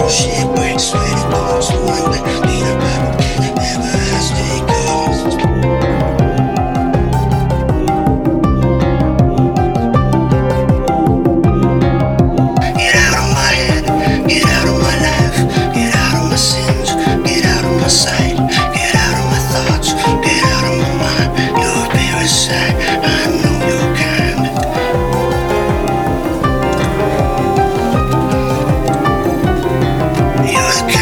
Shit breaks, sweaty balls. One that need a battle, never has take calls. Get out of my head, get out of my life, get out of my sins, get out of my sight, get out of my thoughts, get out of my mind. You're a parasite, I know you're kind. You're the